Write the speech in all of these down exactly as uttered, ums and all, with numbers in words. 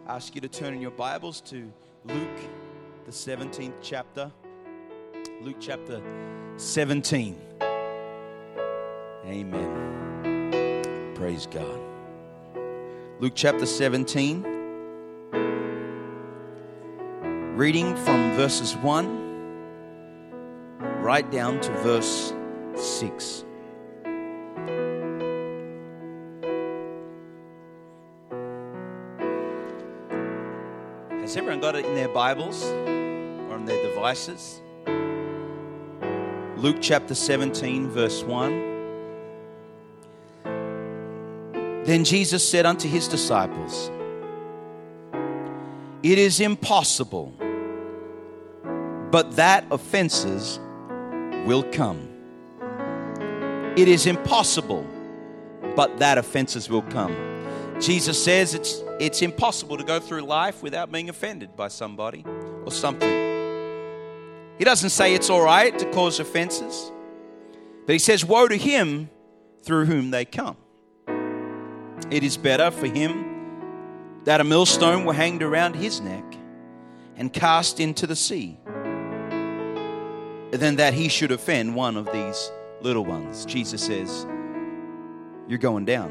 ask you to turn in your Bibles to Luke, the seventeenth chapter. Luke chapter seventeen. Amen. Praise God. Luke chapter seventeen. Reading from verses one right down to verse six. Has everyone got it in their Bibles or on their devices? Luke chapter seventeen, verse one. Then Jesus said unto his disciples, "It is impossible, but that offenses will come. It is impossible, but that offenses will come." Jesus says it's it's impossible to go through life without being offended by somebody or something. He doesn't say it's all right to cause offenses, but he says, woe to him through whom they come. It is better for him that a millstone were hanged around his neck and cast into the sea than that he should offend one of these little ones. Jesus says, you're going down.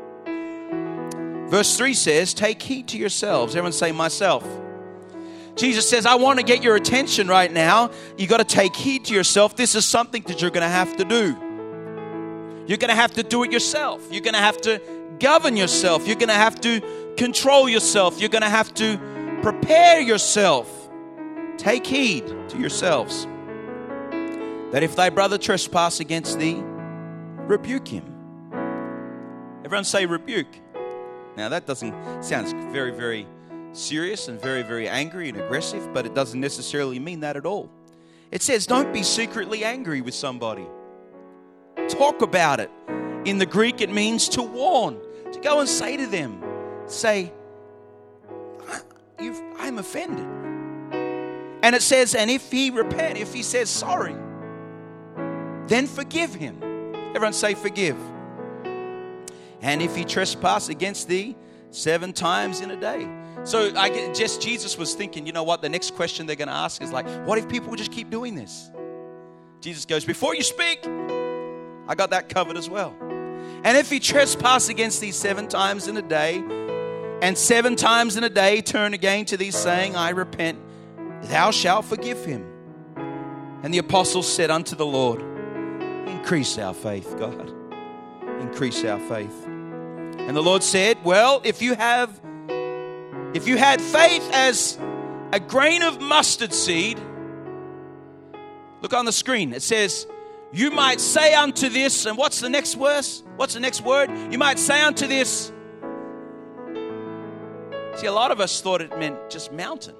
Verse three says, take heed to yourselves. Everyone say, myself. Jesus says, I want to get your attention right now. You got to take heed to yourself. This is something that you're going to have to do. You're going to have to do it yourself. You're going to have to govern yourself. You're going to have to control yourself. You're going to have to prepare yourself. Take heed to yourselves, that if thy brother trespass against thee, rebuke him. Everyone say rebuke. Now that doesn't sounds very, very serious and very, very angry and aggressive, but it doesn't necessarily mean that at all. It says don't be secretly angry with somebody. Talk about it. In the Greek, it means to warn, to go and say to them, say, You've, I'm offended. And it says, and if he repent, if he says sorry, then forgive him. Everyone say forgive. And if he trespass against thee seven times in a day. So I get, just Jesus was thinking, you know what, the next question they're going to ask is like, what if people just keep doing this? Jesus goes, before you speak, I got that covered as well. And if he trespass against thee seven times in a day, and seven times in a day turn again to thee, saying, I repent, thou shalt forgive him. And the apostles said unto the Lord, increase our faith, God. Increase our faith. And the Lord said, well, if you have, if you had faith as a grain of mustard seed, look on the screen. It says, you might say unto this, and what's the next verse? What's the next word? You might say unto this. See, a lot of us thought it meant just mountain.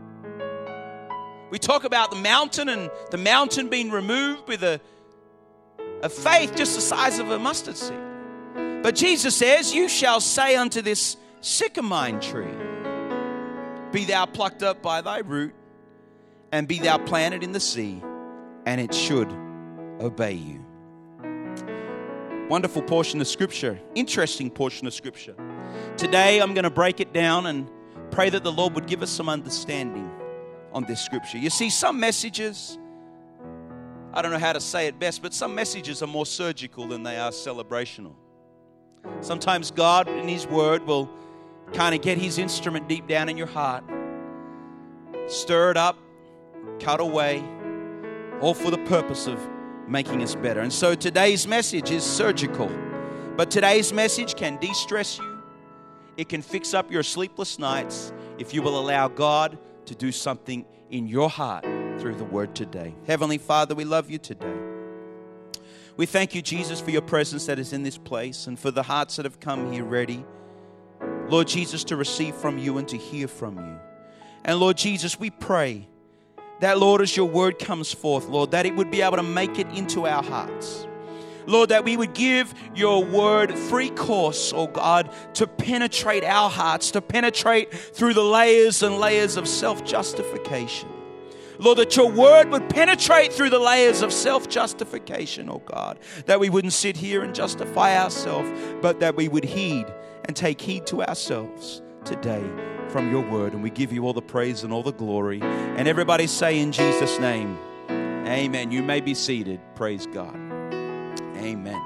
We talk about the mountain and the mountain being removed with a, a faith just the size of a mustard seed. But Jesus says, you shall say unto this sycamore tree, be thou plucked up by thy root, and be thou planted in the sea, and it should obey you. Wonderful portion of Scripture. Interesting portion of Scripture. Today I'm going to break it down and pray that the Lord would give us some understanding on this Scripture. You see, some messages, I don't know how to say it best, but some messages are more surgical than they are celebrational. Sometimes God in His Word will kind of get His instrument deep down in your heart, stir it up, cut away, all for the purpose of making us better. And so today's message is surgical, but today's message can de-stress you. It can fix up your sleepless nights if you will allow God to do something in your heart through the Word today. Heavenly Father, we love you today. We thank you, Jesus, for your presence that is in this place and for the hearts that have come here ready, Lord Jesus, to receive from you and to hear from you. And Lord Jesus, we pray that, Lord, as your word comes forth, Lord, that it would be able to make it into our hearts. Lord, that we would give your word free course, oh God, to penetrate our hearts, to penetrate through the layers and layers of self-justification. Lord, that your word would penetrate through the layers of self-justification, oh God, that we wouldn't sit here and justify ourselves, but that we would heed and take heed to ourselves, today from your word. And we give you all the praise and all the glory. And everybody say in Jesus' name, amen. You may be seated. Praise God. Amen.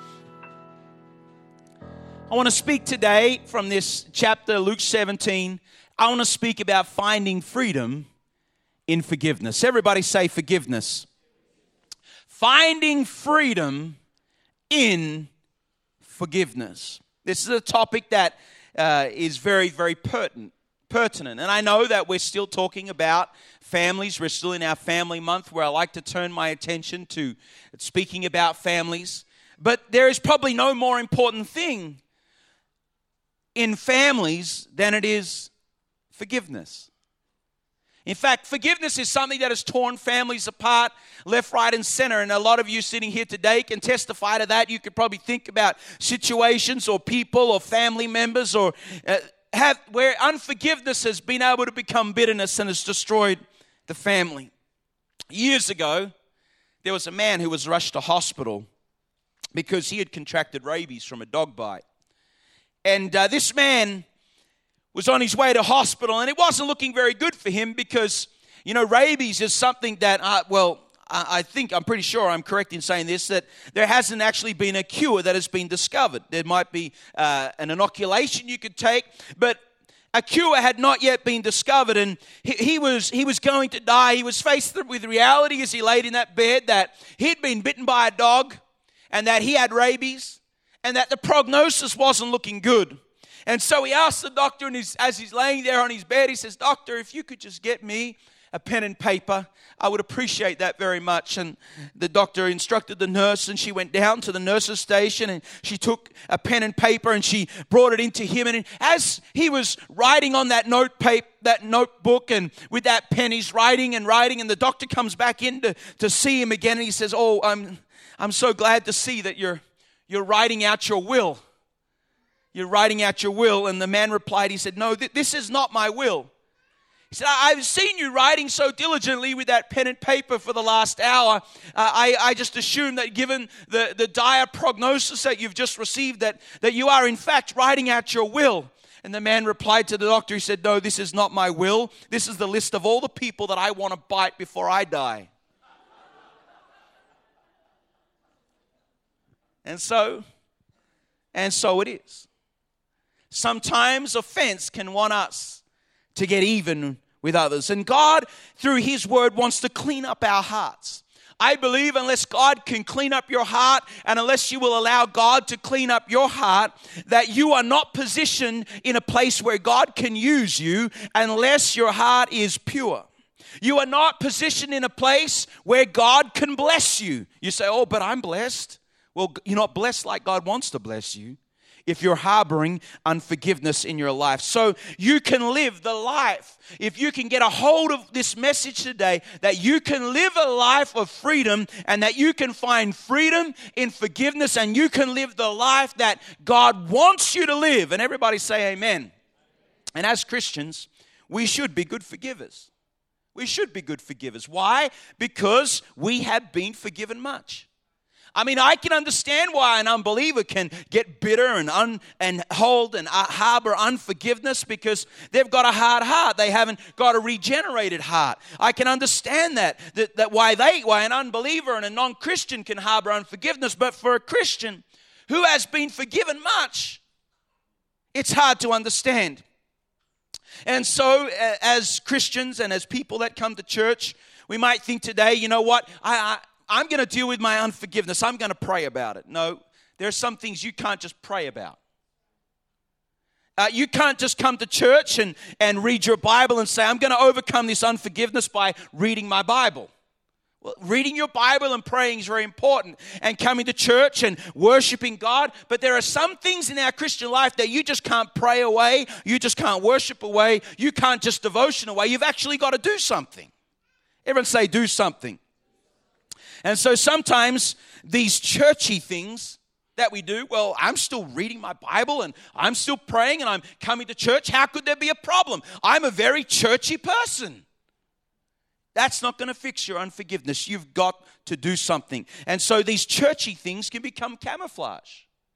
I want to speak today from this chapter, Luke seventeen. I want to speak about finding freedom in forgiveness. Everybody say forgiveness. Finding freedom in forgiveness. This is a topic that uh, is very, very pertinent. Pertinent. And I know that we're still talking about families. We're still in our family month where I like to turn my attention to speaking about families. But there is probably no more important thing in families than it is forgiveness. In fact, forgiveness is something that has torn families apart left, right, and center. And a lot of you sitting here today can testify to that. You could probably think about situations or people or family members or uh, have where unforgiveness has been able to become bitterness and has destroyed the family. Years ago, there was a man who was rushed to hospital because he had contracted rabies from a dog bite. And uh, this man was on his way to hospital, and it wasn't looking very good for him because, you know, rabies is something that, uh, well, I think, I'm pretty sure I'm correct in saying this, that there hasn't actually been a cure that has been discovered. There might be uh, an inoculation you could take, but a cure had not yet been discovered, and he, he was he was going to die. He was faced with reality as he laid in that bed that he'd been bitten by a dog and that he had rabies and that the prognosis wasn't looking good. And so he asked the doctor, and he's, as he's laying there on his bed, he says, "Doctor, if you could just get me a pen and paper, I would appreciate that very much." And the doctor instructed the nurse, and she went down to the nurse's station, and she took a pen and paper, and she brought it into him. And as he was writing on that note paper, that notebook, and with that pen, he's writing and writing, and the doctor comes back in to, to see him again, and he says, "Oh, I'm I'm so glad to see that you're you're writing out your will. You're writing out your will." And the man replied, he said, "No, th- this is not my will." He said, "I've seen you writing so diligently with that pen and paper for the last hour. Uh, I, I just assumed that given the, the dire prognosis that you've just received, that, that you are in fact writing out your will." And the man replied to the doctor, he said, "No, this is not my will. This is the list of all the people that I want to bite before I die." And so, and so it is. Sometimes offense can want us to get even with others. And God, through His Word, wants to clean up our hearts. I believe unless God can clean up your heart, and unless you will allow God to clean up your heart, that you are not positioned in a place where God can use you unless your heart is pure. You are not positioned in a place where God can bless you. You say, "Oh, but I'm blessed." Well, you're not blessed like God wants to bless you if you're harboring unforgiveness in your life. So you can live the life, if you can get a hold of this message today, that you can live a life of freedom and that you can find freedom in forgiveness and you can live the life that God wants you to live. And everybody say amen. And as Christians, we should be good forgivers. We should be good forgivers. Why? Because we have been forgiven much. I mean, I can understand why an unbeliever can get bitter and un, and hold and harbor unforgiveness because they've got a hard heart. They haven't got a regenerated heart. I can understand that, that, that why they, why an unbeliever and a non-Christian can harbor unforgiveness. But for a Christian who has been forgiven much, it's hard to understand. And so as Christians and as people that come to church, we might think today, you know what, I... I I'm going to deal with my unforgiveness. I'm going to pray about it. No, there are some things you can't just pray about. Uh, you can't just come to church and, and read your Bible and say, "I'm going to overcome this unforgiveness by reading my Bible." Well, reading your Bible and praying is very important, and coming to church and worshiping God. But there are some things in our Christian life that you just can't pray away. You just can't worship away. You can't just devotion away. You've actually got to do something. Everyone say, do something. And so sometimes these churchy things that we do, well, I'm still reading my Bible and I'm still praying and I'm coming to church. How could there be a problem? I'm a very churchy person. That's not going to fix your unforgiveness. You've got to do something. And so these churchy things can become camouflage.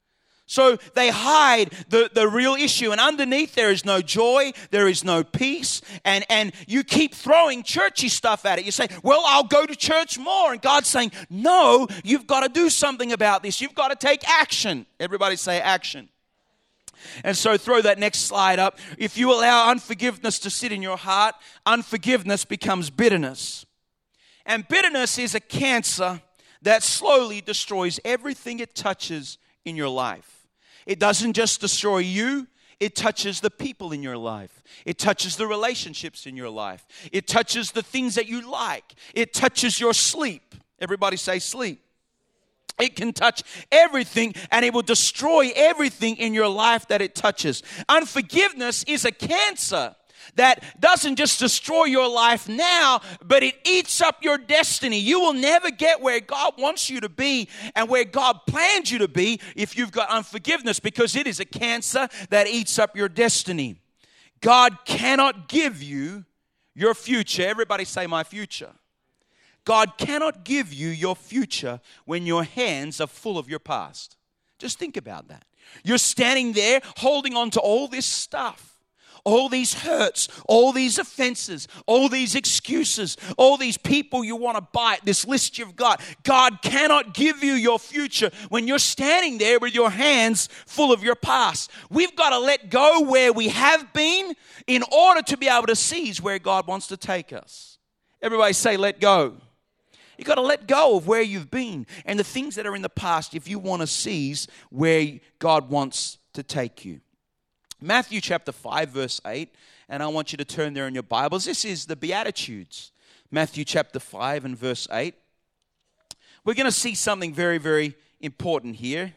So they hide the, the real issue. And underneath there is no joy, there is no peace. And, and you keep throwing churchy stuff at it. You say, well, I'll go to church more. And God's saying, no, you've got to do something about this. You've got to take action. Everybody say action. And so throw that next slide up. If you allow unforgiveness to sit in your heart, unforgiveness becomes bitterness. And bitterness is a cancer that slowly destroys everything it touches in your life. It doesn't just destroy you, it touches the people in your life. It touches the relationships in your life. It touches the things that you like. It touches your sleep. Everybody say sleep. It can touch everything, and it will destroy everything in your life that it touches. Unforgiveness is a cancer that doesn't just destroy your life now, but it eats up your destiny. You will never get where God wants you to be and where God planned you to be if you've got unforgiveness, because it is a cancer that eats up your destiny. God cannot give you your future. Everybody say my future. God cannot give you your future when your hands are full of your past. Just think about that. You're standing there holding on to all this stuff. All these hurts, all these offenses, all these excuses, all these people you want to bite, this list you've got. God cannot give you your future when you're standing there with your hands full of your past. We've got to let go where we have been in order to be able to seize where God wants to take us. Everybody say, let go. You've got to let go of where you've been and the things that are in the past if you want to seize where God wants to take you. Matthew chapter five, verse eight, and I want you to turn there in your Bibles. This is the Beatitudes. Matthew chapter five and verse eight. We're going to see something very, very important here.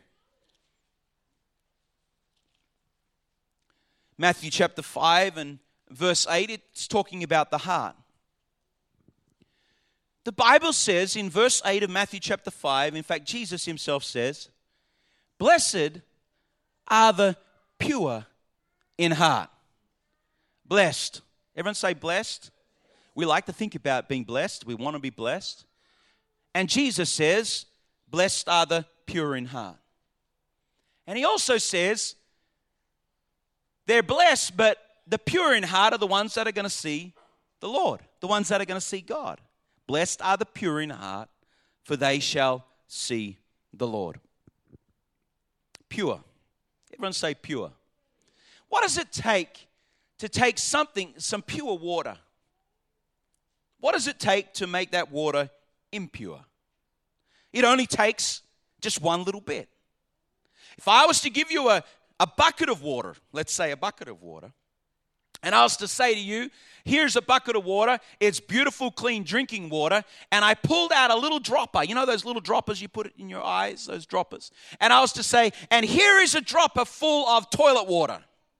Matthew chapter five and verse eight, it's talking about the heart. The Bible says in verse eight of Matthew chapter five, in fact, Jesus himself says, blessed are the pure in heart. Blessed. Everyone say blessed. We like to think about being blessed. We want to be blessed. And Jesus says, blessed are the pure in heart. And he also says, they're blessed, but the pure in heart are the ones that are going to see the Lord, the ones that are going to see God. Blessed are the pure in heart, for they shall see the Lord. Pure. Everyone say pure. What does it take to take something, some pure water? What does it take to make that water impure? It only takes just one little bit. If I was to give you a, a bucket of water, let's say a bucket of water, and I was to say to you, here's a bucket of water, it's beautiful, clean drinking water, and I pulled out a little dropper. You know those little droppers you put it in your eyes, those droppers? And I was to say, and here is a dropper full of toilet water.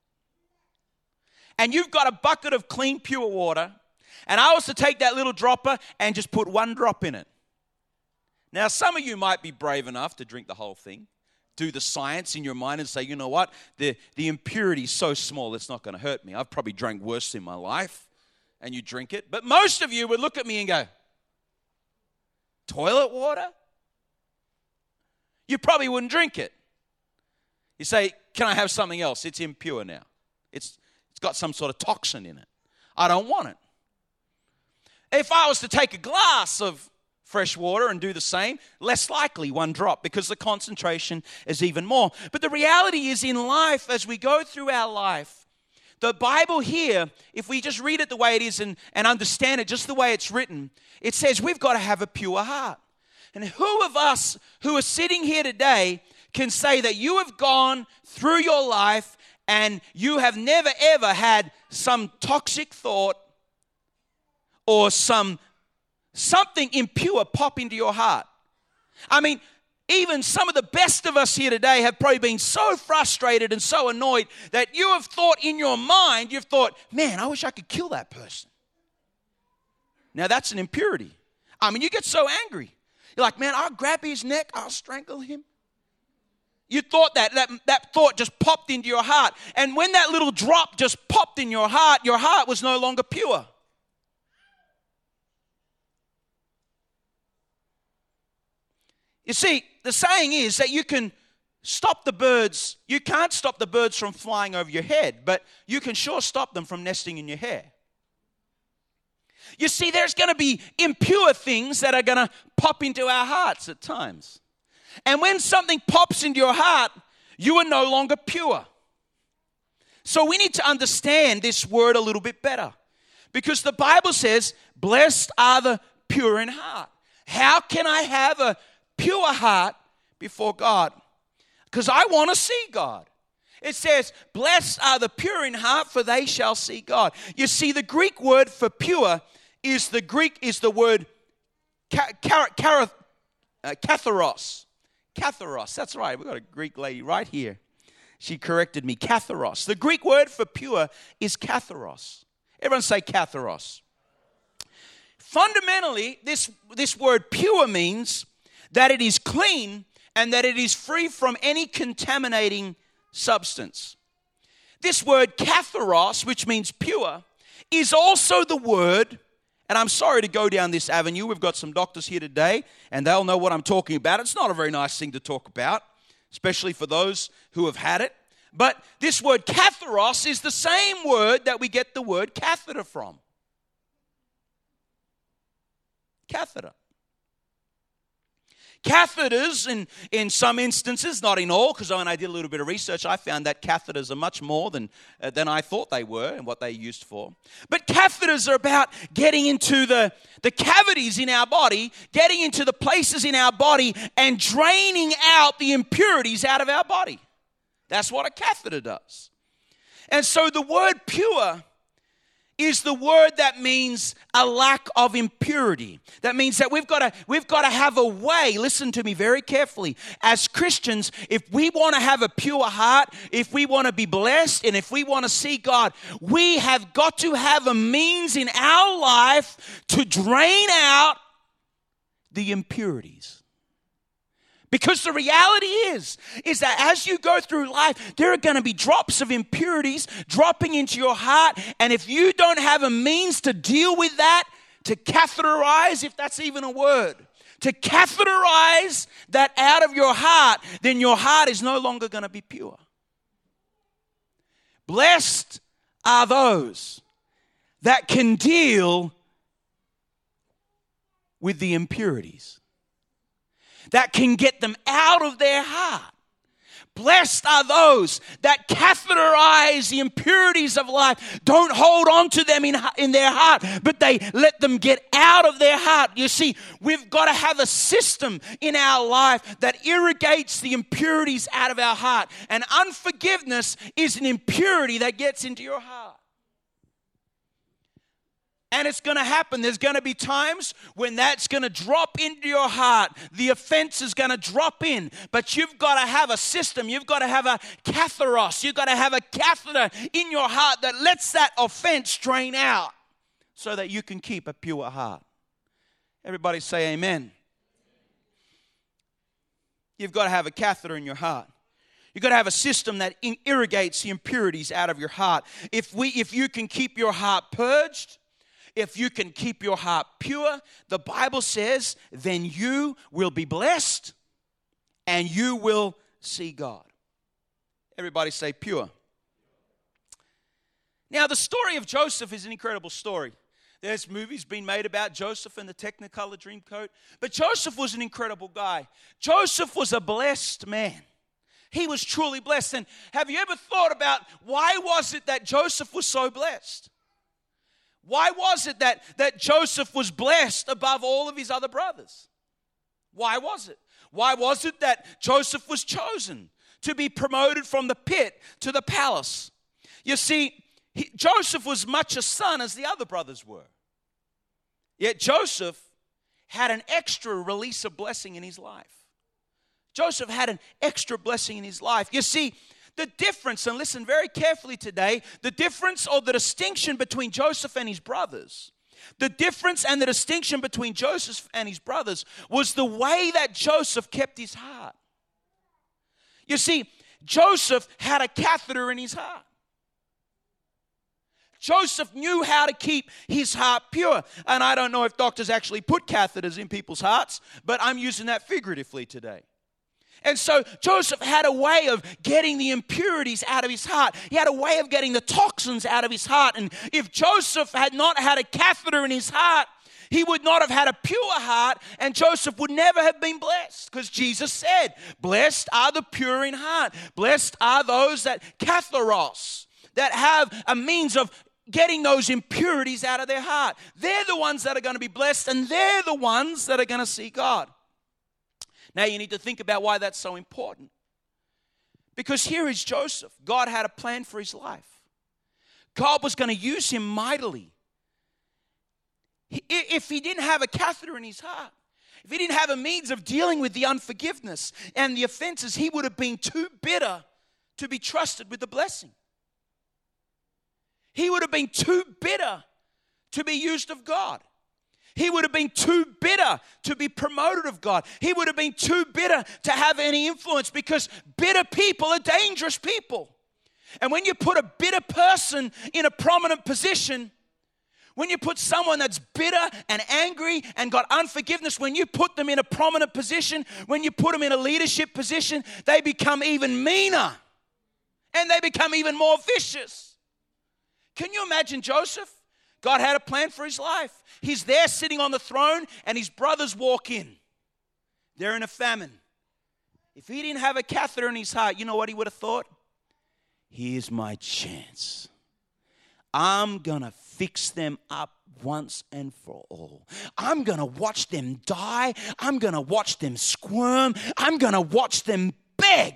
And you've got a bucket of clean, pure water, and I was to take that little dropper and just put one drop in it. Now, some of you might be brave enough to drink the whole thing, do the science in your mind and say, you know what, the, the impurity is so small, it's not going to hurt me. I've probably drank worse in my life, and you drink it. But most of you would look at me and go, toilet water? You probably wouldn't drink it. You say, can I have something else? It's impure now. It's It's got some sort of toxin in it. I don't want it. If I was to take a glass of fresh water and do the same, less likely one drop because the concentration is even more. But the reality is in life, as we go through our life, the Bible here, if we just read it the way it is and, and understand it just the way it's written, it says we've got to have a pure heart. And who of us who are sitting here today can say that you have gone through your life and you have never ever had some toxic thought or some something impure pop into your heart? I mean, even some of the best of us here today have probably been so frustrated and so annoyed that you have thought in your mind, you've thought, man, I wish I could kill that person. Now that's an impurity. I mean, you get so angry. You're like, man, I'll grab his neck, I'll strangle him. You thought that, that, that thought just popped into your heart. And when that little drop just popped in your heart, your heart was no longer pure. You see, the saying is that you can stop the birds. You can't stop the birds from flying over your head, but you can sure stop them from nesting in your hair. You see, there's going to be impure things that are going to pop into our hearts at times. And when something pops into your heart, you are no longer pure. So we need to understand this word a little bit better. Because the Bible says, blessed are the pure in heart. How can I have a pure heart before God? Because I want to see God. It says, blessed are the pure in heart, for they shall see God. You see, the Greek word for pure is the Greek is the word ka, ka, ka, uh, katharos. Katharos, that's right. We've got a Greek lady right here. She corrected me. Katharos. The Greek word for pure is katharos. Everyone say katharos. Fundamentally, this, this word pure means that it is clean and that it is free from any contaminating substance. This word katharos, which means pure, is also the word, and I'm sorry to go down this avenue. We've got some doctors here today, and they'll know what I'm talking about. It's not a very nice thing to talk about, especially for those who have had it. But this word katharos is the same word that we get the word catheter from. Catheter. Catheters, in, in some instances, not in all, because when I did a little bit of research, I found that catheters are much more than, uh, than I thought they were and what they used for. But catheters are about getting into the, the cavities in our body, getting into the places in our body, and draining out the impurities out of our body. That's what a catheter does. And so the word pure is the word that means a lack of impurity. That means that we've got to we've got to have a way, listen to me very carefully, as Christians, if we want to have a pure heart, if we want to be blessed, and if we want to see God, we have got to have a means in our life to drain out the impurities. Because the reality is, is that as you go through life, there are going to be drops of impurities dropping into your heart. And if you don't have a means to deal with that, to catheterize, if that's even a word, to catheterize that out of your heart, then your heart is no longer going to be pure. Blessed are those that can deal with the impurities, that can get them out of their heart. Blessed are those that catheterize the impurities of life, don't hold on to them in, in their heart, but they let them get out of their heart. You see, we've got to have a system in our life that irrigates the impurities out of our heart. And unforgiveness is an impurity that gets into your heart. And it's going to happen. There's going to be times when that's going to drop into your heart. The offense is going to drop in. But you've got to have a system. You've got to have a katharos. You've got to have a catheter in your heart that lets that offense drain out so that you can keep a pure heart. Everybody say amen. You've got to have a catheter in your heart. You've got to have a system that irrigates the impurities out of your heart. If we, if you can keep your heart purged, if you can keep your heart pure, the Bible says, then you will be blessed and you will see God. Everybody say pure. Now, the story of Joseph is an incredible story. There's movies being made about Joseph and the Technicolor Dreamcoat. But Joseph was an incredible guy. Joseph was a blessed man. He was truly blessed. And have you ever thought about why was it that Joseph was so blessed? Why was it that, that Joseph was blessed above all of his other brothers? Why was it? Why was it that Joseph was chosen to be promoted from the pit to the palace? You see, he, Joseph was much a son as the other brothers were. Yet Joseph had an extra release of blessing in his life. Joseph had an extra blessing in his life. You see, the difference, and listen very carefully today, the difference or the distinction between Joseph and his brothers, the difference and the distinction between Joseph and his brothers was the way that Joseph kept his heart. You see, Joseph had a catheter in his heart. Joseph knew how to keep his heart pure. And I don't know if doctors actually put catheters in people's hearts, but I'm using that figuratively today. And so Joseph had a way of getting the impurities out of his heart. He had a way of getting the toxins out of his heart. And if Joseph had not had a catheter in his heart, he would not have had a pure heart, and Joseph would never have been blessed, because Jesus said, blessed are the pure in heart. Blessed are those that katheros, that have a means of getting those impurities out of their heart. They're the ones that are going to be blessed, and they're the ones that are going to see God. Now you need to think about why that's so important. Because here is Joseph. God had a plan for his life. God was going to use him mightily. If he didn't have a catheter in his heart, if he didn't have a means of dealing with the unforgiveness and the offenses, he would have been too bitter to be trusted with the blessing. He would have been too bitter to be used of God. He would have been too bitter to be promoted of God. He would have been too bitter to have any influence, because bitter people are dangerous people. And when you put a bitter person in a prominent position, when you put someone that's bitter and angry and got unforgiveness, when you put them in a prominent position, when you put them in a leadership position, they become even meaner and they become even more vicious. Can you imagine Joseph? God had a plan for his life. He's there sitting on the throne, and his brothers walk in. They're in a famine. If he didn't have a catheter in his heart, you know what he would have thought? Here's my chance. I'm going to fix them up once and for all. I'm going to watch them die. I'm going to watch them squirm. I'm going to watch them beg.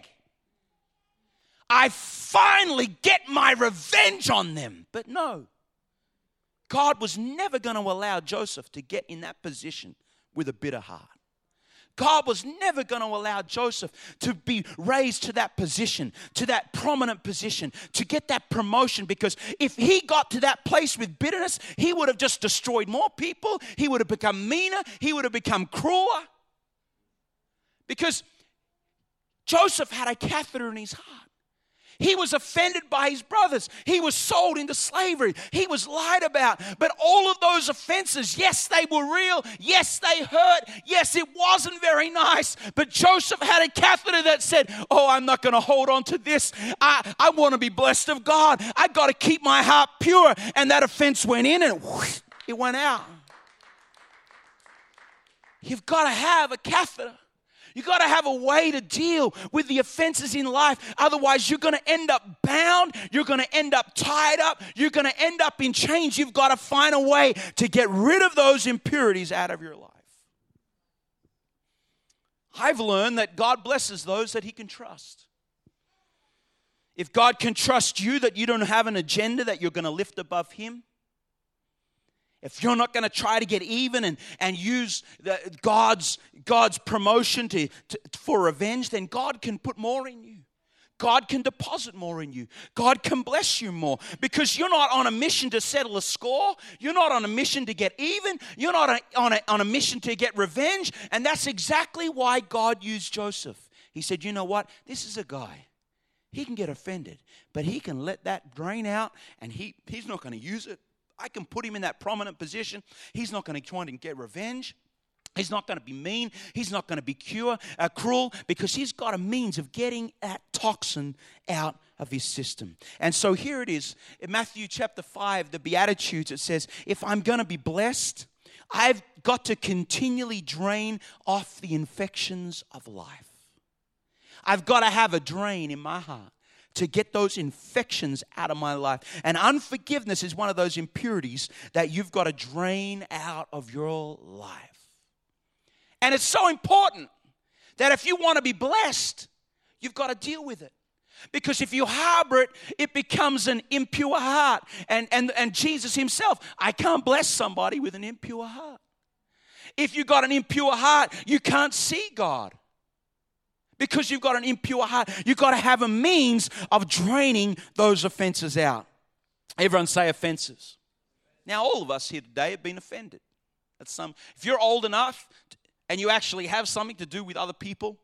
I finally get my revenge on them. But no, God was never going to allow Joseph to get in that position with a bitter heart. God was never going to allow Joseph to be raised to that position, to that prominent position, to get that promotion, because if he got to that place with bitterness, he would have just destroyed more people. He would have become meaner. He would have become crueler. Because Joseph had a catheter in his heart. He was offended by his brothers. He was sold into slavery. He was lied about. But all of those offenses, yes, they were real. Yes, they hurt. Yes, it wasn't very nice. But Joseph had a catheter that said, oh, I'm not going to hold on to this. I, I want to be blessed of God. I got to keep my heart pure. And that offense went in and whoosh, it went out. You've got to have a catheter. You've got to have a way to deal with the offenses in life. Otherwise, you're going to end up bound. You're going to end up tied up. You're going to end up in chains. You've got to find a way to get rid of those impurities out of your life. I've learned that God blesses those that he can trust. If God can trust you, that you don't have an agenda that you're going to lift above him, if you're not going to try to get even and, and use the, God's, God's promotion to, to, for revenge, then God can put more in you. God can deposit more in you. God can bless you more, because you're not on a mission to settle a score. You're not on a mission to get even. You're not a, on, a, on a mission to get revenge. And that's exactly why God used Joseph. He said, you know what? This is a guy. He can get offended, but he can let that drain out, and he, he's not going to use it. I can put him in that prominent position. He's not going to try and get revenge. He's not going to be mean. He's not going to be cure, uh, cruel, because he's got a means of getting that toxin out of his system. And so here it is. In Matthew chapter five, the Beatitudes, it says, if I'm going to be blessed, I've got to continually drain off the infections of life. I've got to have a drain in my heart to get those infections out of my life. And unforgiveness is one of those impurities that you've got to drain out of your life. And it's so important that if you want to be blessed, you've got to deal with it. Because if you harbor it, it becomes an impure heart. And, and, and Jesus himself, I can't bless somebody with an impure heart. If you've got an impure heart, you can't see God. Because you've got an impure heart, you've got to have a means of draining those offenses out. Everyone say offenses. Now, all of us here today have been offended. At some, if you're old enough and you actually have something to do with other people,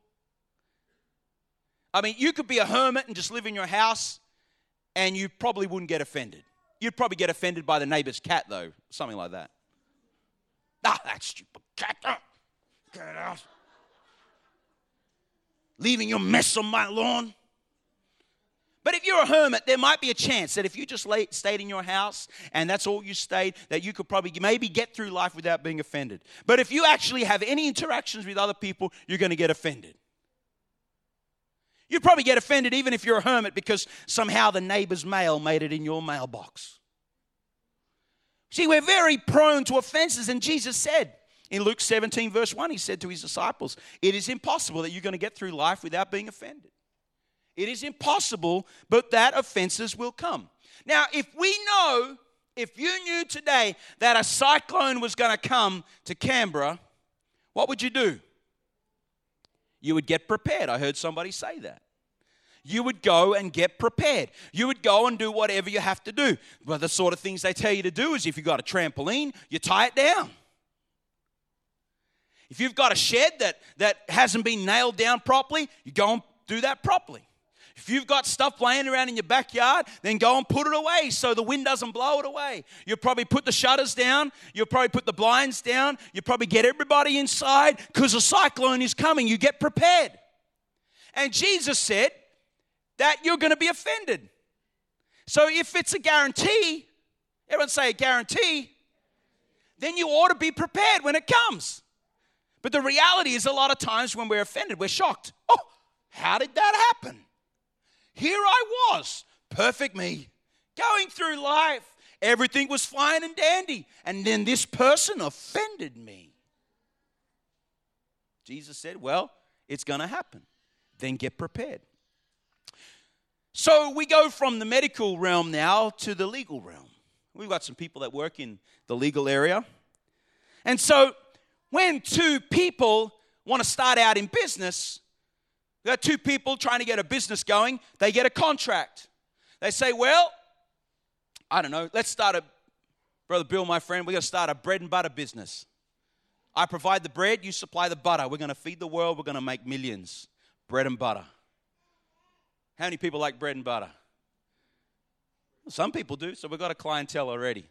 I mean, you could be a hermit and just live in your house and you probably wouldn't get offended. You'd probably get offended by the neighbor's cat, though, something like that. Ah, that stupid cat. Get out. leaving your mess on my lawn. But if you're a hermit, there might be a chance that if you just lay, stayed in your house and that's all you stayed, that you could probably maybe get through life without being offended. But if you actually have any interactions with other people, you're going to get offended. You'd probably get offended even if you're a hermit because somehow the neighbor's mail made it in your mailbox. See, we're very prone to offenses, and Jesus said in Luke seventeen verse one, he said to his disciples, it is impossible that you're going to get through life without being offended. It is impossible, but that offenses will come. Now, if we know, if you knew today that a cyclone was going to come to Canberra, what would you do? You would get prepared. I heard somebody say that. You would go and get prepared. You would go and do whatever you have to do. But the sort of things they tell you to do is if you've got a trampoline, you tie it down. If you've got a shed that, that hasn't been nailed down properly, you go and do that properly. If you've got stuff laying around in your backyard, then go and put it away so the wind doesn't blow it away. You'll probably put the shutters down. You'll probably put the blinds down. You'll probably get everybody inside because a cyclone is coming. You get prepared. And Jesus said that you're going to be offended. So if it's a guarantee, everyone say a guarantee, then you ought to be prepared when it comes. But the reality is a lot of times when we're offended, we're shocked. Oh, how did that happen? Here I was, perfect me, going through life. Everything was fine and dandy. And then this person offended me. Jesus said, well, it's going to happen. Then get prepared. So we go from the medical realm now to the legal realm. We've got some people that work in the legal area. And so when two people want to start out in business, we've got two people trying to get a business going. They get a contract. They say, well, I don't know, let's start a, Brother Bill, my friend, we're going to start a bread and butter business. I provide the bread, you supply the butter. We're going to feed the world. We're going to make millions. Bread and butter. How many people like bread and butter? Some people do, so we've got a clientele already.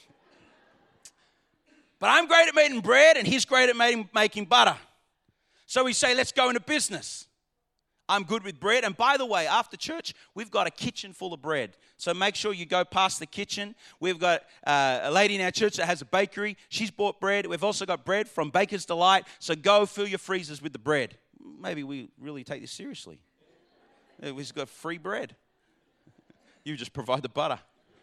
But I'm great at making bread, and he's great at making, making butter. So we say, let's go into business. I'm good with bread. And by the way, after church, we've got a kitchen full of bread. So make sure you go past the kitchen. We've got uh, a lady in our church that has a bakery. She's bought bread. We've also got bread from Baker's Delight. So go fill your freezers with the bread. Maybe we really take this seriously. We've got free bread. You just provide the butter.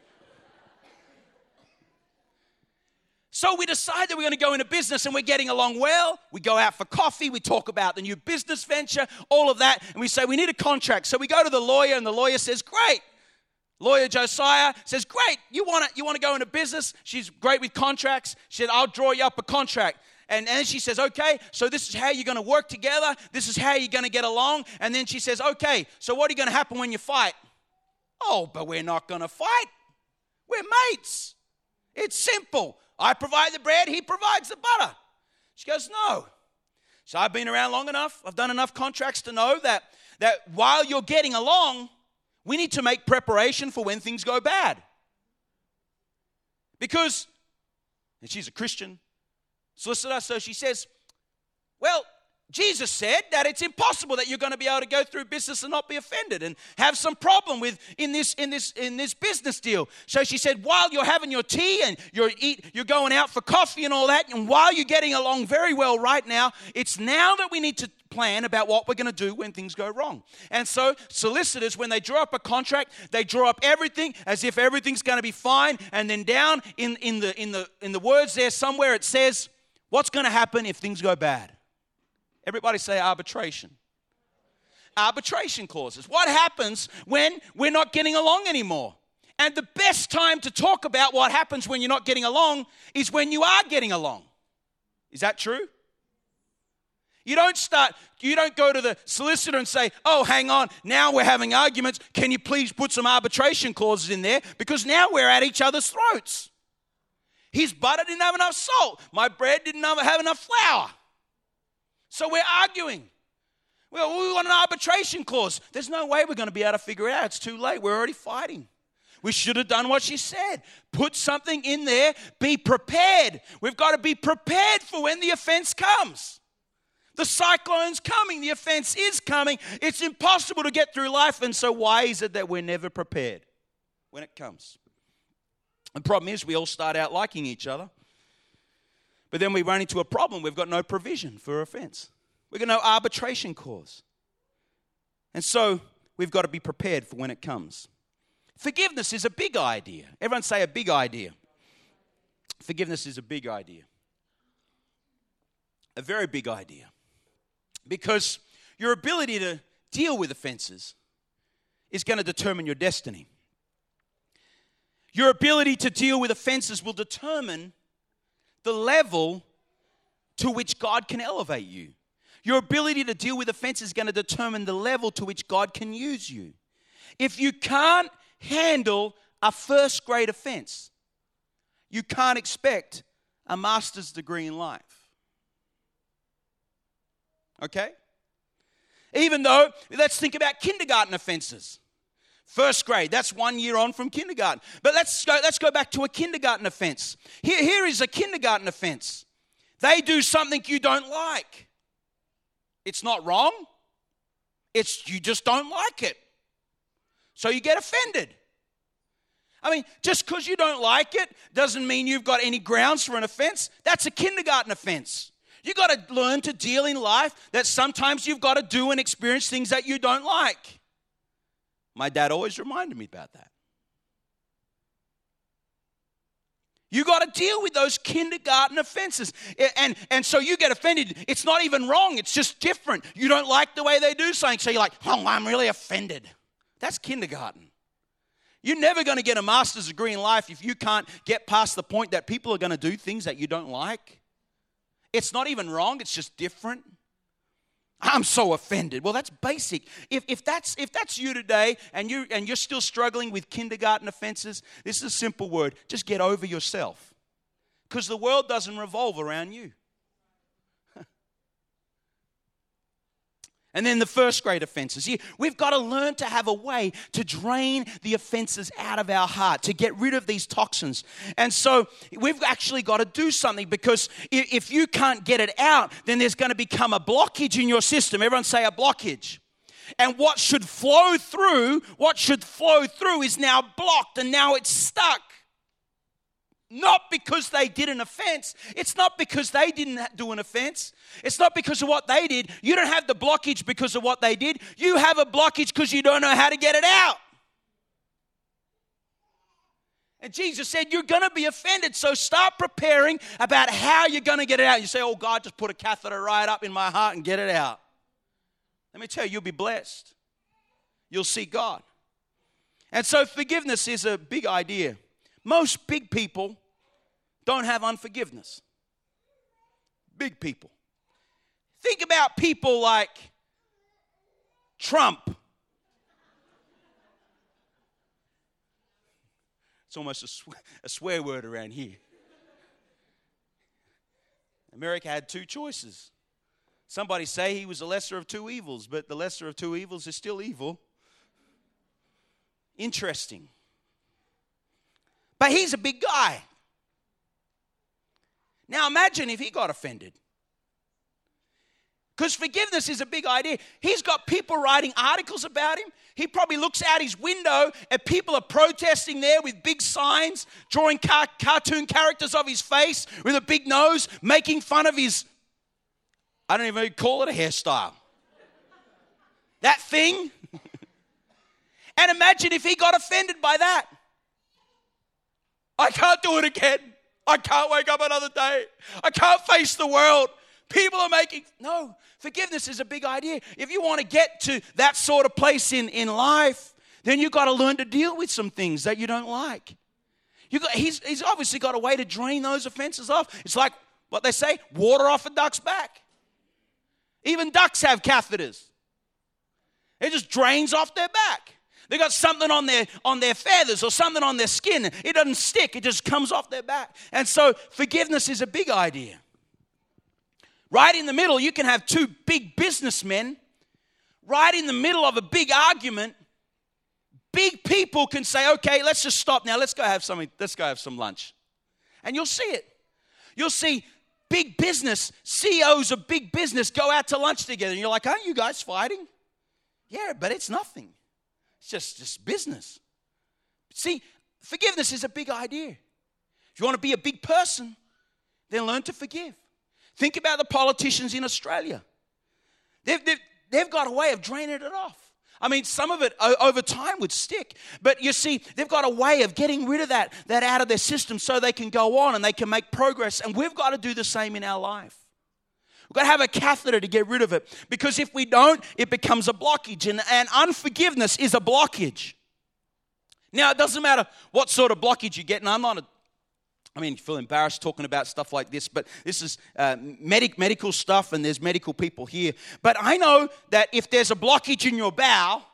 So we decide that we're going to go into business and we're getting along well. We go out for coffee. We talk about the new business venture, all of that. And we say, we need a contract. So we go to the lawyer and the lawyer says, great. Lawyer Josiah says, great. You want to, you want to go into business? She's great with contracts. She said, I'll draw you up a contract. And then she says, okay, so this is how you're going to work together. This is how you're going to get along. And then she says, okay, so what are going to happen when you fight? Oh, but we're not going to fight. We're mates. It's simple. I provide the bread, he provides the butter. She goes, no. So I've been around long enough, I've done enough contracts to know that, that while you're getting along, we need to make preparation for when things go bad. Because, and she's a Christian solicitor, so she says, well, Jesus said that it's impossible that you're going to be able to go through business and not be offended and have some problem with in this in this in this business deal. So she said, while you're having your tea and you're eat, you're going out for coffee and all that, and while you're getting along very well right now, it's now that we need to plan about what we're going to do when things go wrong. And so solicitors, when they draw up a contract, they draw up everything as if everything's going to be fine, and then down in in the in the in the words there somewhere it says, what's going to happen if things go bad? Everybody say arbitration. Arbitration clauses. What happens when we're not getting along anymore? And the best time to talk about what happens when you're not getting along is when you are getting along. Is that true? You don't start, you don't go to the solicitor and say, oh, hang on, now we're having arguments. Can you please put some arbitration clauses in there? Because now we're at each other's throats. His butter didn't have enough salt. My bread didn't have enough flour. So we're arguing. Well, we want an arbitration clause. There's no way we're going to be able to figure it out. It's too late. We're already fighting. We should have done what she said. Put something in there. Be prepared. We've got to be prepared for when the offense comes. The cyclone's coming. The offense is coming. It's impossible to get through life. And so why is it that we're never prepared when it comes? The problem is we all start out liking each other. But then we run into a problem. We've got no provision for offense. We've got no arbitration clause. And so we've got to be prepared for when it comes. Forgiveness is a big idea. Everyone say a big idea. Forgiveness is a big idea. A very big idea. Because your ability to deal with offenses is going to determine your destiny. Your ability to deal with offenses will determine the level to which God can elevate you. Your ability to deal with offenses is going to determine the level to which God can use you. If you can't handle a first grade offense, you can't expect a master's degree in life. Okay? Even though, let's think about kindergarten offenses. First grade, that's one year on from kindergarten. But let's go, let's go back to a kindergarten offense. Here, here is a kindergarten offense. They do something you don't like. It's not wrong. It's you just don't like it. So you get offended. I mean, just because you don't like it doesn't mean you've got any grounds for an offense. That's a kindergarten offense. You've got to learn to deal in life that sometimes you've got to do and experience things that you don't like. My dad always reminded me about that. You got to deal with those kindergarten offenses. And, and so you get offended. It's not even wrong. It's just different. You don't like the way they do something. So you're like, oh, I'm really offended. That's kindergarten. You're never going to get a master's degree in life if you can't get past the point that people are going to do things that you don't like. It's not even wrong. It's just different. I'm so offended. Well, that's basic. If, if, that's, if that's you today and, you, and you're still struggling with kindergarten offenses, this is a simple word. Just get over yourself. Because the world doesn't revolve around you. And then the first grade offenses. Yeah, we've got to learn to have a way to drain the offenses out of our heart, to get rid of these toxins. And so we've actually got to do something, because if you can't get it out, then there's going to become a blockage in your system. Everyone say a blockage. And what should flow through, what should flow through is now blocked, and now it's stuck. Not because they did an offense. It's not because they didn't do an offense. It's not because of what they did. You don't have the blockage because of what they did. You have a blockage because you don't know how to get it out. And Jesus said, you're going to be offended, so start preparing about how you're going to get it out. You say, oh, God, just put a catheter right up in my heart and get it out. Let me tell you, you'll be blessed. You'll see God. And so forgiveness is a big idea. Most big people don't have unforgiveness. Big people. Think about people like Trump. It's almost a, sw- a swear word around here. America had two choices. Somebody say he was the lesser of two evils, but the lesser of two evils is still evil. Interesting. But he's a big guy. Now imagine if he got offended. Because forgiveness is a big idea. He's got people writing articles about him. He probably looks out his window and people are protesting there with big signs, drawing car- cartoon characters of his face with a big nose, making fun of his, I don't even call it a hairstyle. That thing. And imagine if he got offended by that. I can't do it again. I can't wake up another day. I can't face the world. People are making... No, forgiveness is a big idea. If you want to get to that sort of place in, in life, then you've got to learn to deal with some things that you don't like. You got, he's, he's obviously got a way to drain those offenses off. It's like what they say, water off a duck's back. Even ducks have catheters. It just drains off their back. They got something on their on their feathers or something on their skin. It doesn't stick. It just comes off their back. And so forgiveness is a big idea. Right in the middle, you can have two big businessmen. Right in the middle of a big argument, big people can say, okay, let's just stop now. Let's go have something. Let's go have some lunch. And you'll see it. You'll see big business, C E Os of big business go out to lunch together. And you're like, aren't you guys fighting? Yeah, but it's nothing. It's just, just business. See, forgiveness is a big idea. If you want to be a big person, then learn to forgive. Think about the politicians in Australia. They've, they've, they've got a way of draining it off. I mean, some of it o- over time would stick. But you see, they've got a way of getting rid of that, that out of their system so they can go on and they can make progress. And we've got to do the same in our life. We've got to have a catheter to get rid of it. Because if we don't, it becomes a blockage. And, and unforgiveness is a blockage. Now, it doesn't matter what sort of blockage you get. And I'm not a I mean, you feel embarrassed talking about stuff like this, but this is uh, medic, medical stuff, and there's medical people here. But I know that if there's a blockage in your bowel,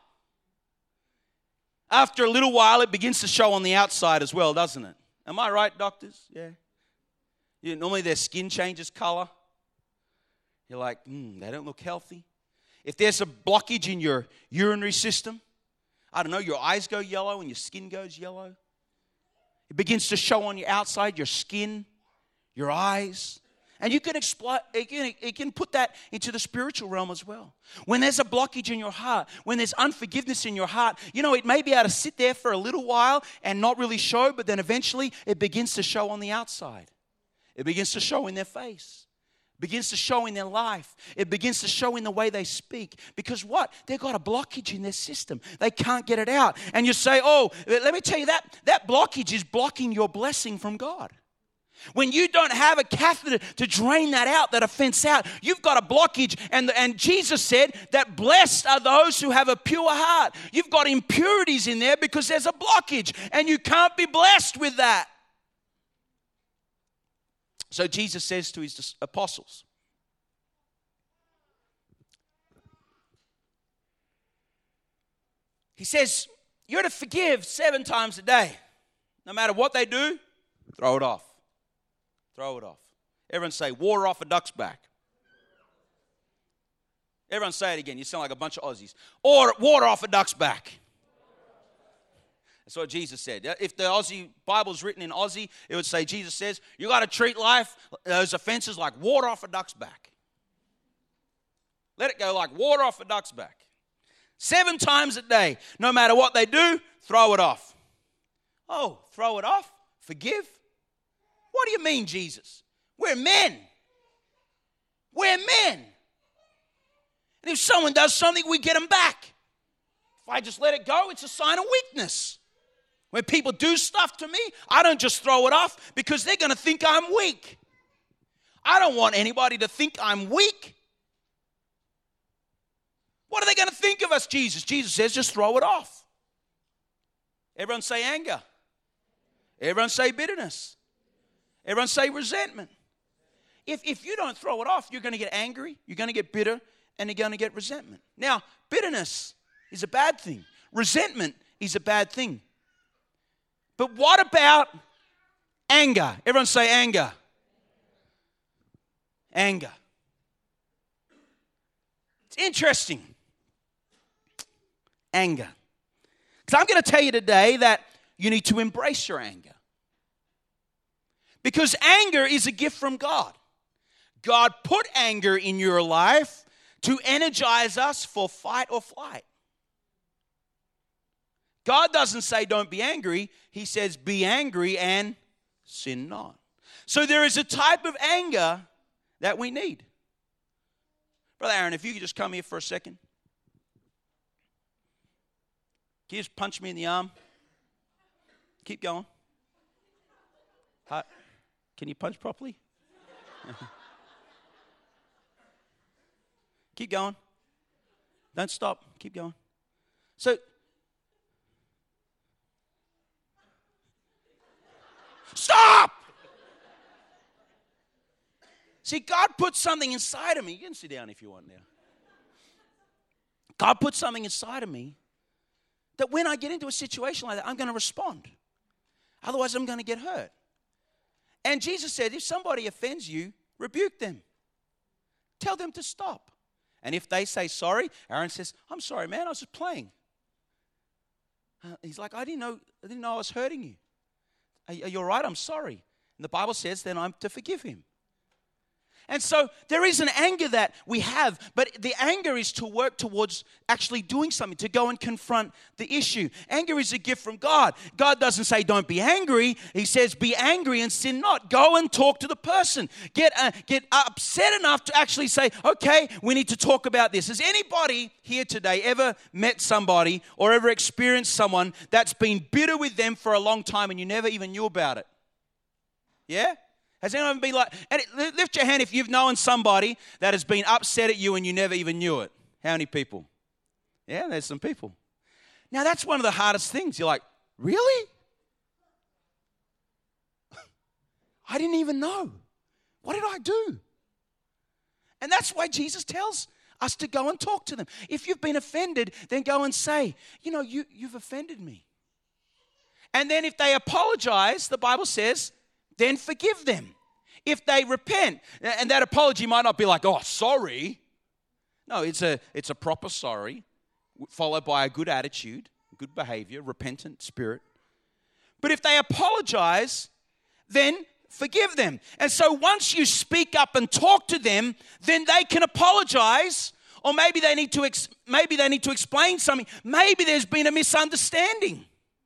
after a little while, it begins to show on the outside as well, doesn't it? Am I right, doctors? Yeah. Yeah, normally their skin changes color. You're like, hmm, they don't look healthy. If there's a blockage in your urinary system, I don't know, your eyes go yellow and your skin goes yellow. It begins to show on your outside, your skin, your eyes. And you can explore, it can, it can put that into the spiritual realm as well. When there's a blockage in your heart, when there's unforgiveness in your heart, you know, it may be able to sit there for a little while and not really show, but then eventually it begins to show on the outside. It begins to show in their face. It begins to show in their life. It begins to show in the way they speak. Because what? They've got a blockage in their system. They can't get it out. And you say, oh, let me tell you that, that blockage is blocking your blessing from God. When you don't have a catheter to drain that out, that offense out, you've got a blockage. And, and Jesus said that blessed are those who have a pure heart. You've got impurities in there because there's a blockage. And you can't be blessed with that. So Jesus says to his apostles, he says, you're to forgive seven times a day. No matter what they do, throw it off. Throw it off. Everyone say, water off a duck's back. Everyone say it again. You sound like a bunch of Aussies. Or water off a duck's back. That's what Jesus said. If the Aussie Bible's written in Aussie, it would say, Jesus says, you got to treat life, those offenses, like water off a duck's back. Let it go like water off a duck's back. Seven times a day. No matter what they do, throw it off. Oh, throw it off? Forgive? What do you mean, Jesus? We're men. We're men. And if someone does something, we get them back. If I just let it go, it's a sign of weakness. When people do stuff to me, I don't just throw it off because they're going to think I'm weak. I don't want anybody to think I'm weak. What are they going to think of us, Jesus? Jesus says just throw it off. Everyone say anger. Everyone say bitterness. Everyone say resentment. If, if you don't throw it off, you're going to get angry, you're going to get bitter, and you're going to get resentment. Now, bitterness is a bad thing. Resentment is a bad thing. But what about anger? Everyone say anger. Anger. It's interesting. Anger. Because I'm going to tell you today that you need to embrace your anger. Because anger is a gift from God. God put anger in your life to energize us for fight or flight. God doesn't say don't be angry. He says be angry and sin not. So there is a type of anger that we need. Brother Aaron, if you could just come here for a second. Can you just punch me in the arm? Keep going. Hi. Can you punch properly? Keep going. Don't stop. Keep going. So, stop! See, God put something inside of me. You can sit down if you want now. God put something inside of me that when I get into a situation like that, I'm going to respond. Otherwise, I'm going to get hurt. And Jesus said, if somebody offends you, rebuke them. Tell them to stop. And if they say sorry, Aaron says, I'm sorry, man, I was just playing. Uh, he's like, I didn't know, I didn't know I was hurting you. Are, are you all right? I'm sorry. And the Bible says then I'm to forgive him. And so there is an anger that we have, but the anger is to work towards actually doing something, to go and confront the issue. Anger is a gift from God. God doesn't say don't be angry. He says be angry and sin not. Go and talk to the person. Get uh, get upset enough to actually say, okay, we need to talk about this. Has anybody here today ever met somebody or ever experienced someone that's been bitter with them for a long time and you never even knew about it? Yeah? Has anyone been like, and it, lift your hand if you've known somebody that has been upset at you and you never even knew it. How many people? Yeah, there's some people. Now, that's one of the hardest things. You're like, really? I didn't even know. What did I do? And that's why Jesus tells us to go and talk to them. If you've been offended, then go and say, you know, you, you've offended me. And then if they apologize, the Bible says, then forgive them. If they repent, and that apology might not be like, oh, sorry. No, it's a it's a proper sorry, followed by a good attitude, good behavior, repentant spirit. But if they apologize, then forgive them. And so once you speak up and talk to them, then they can apologize, or maybe they need to ex- maybe they need to explain something. Maybe there's been a misunderstanding.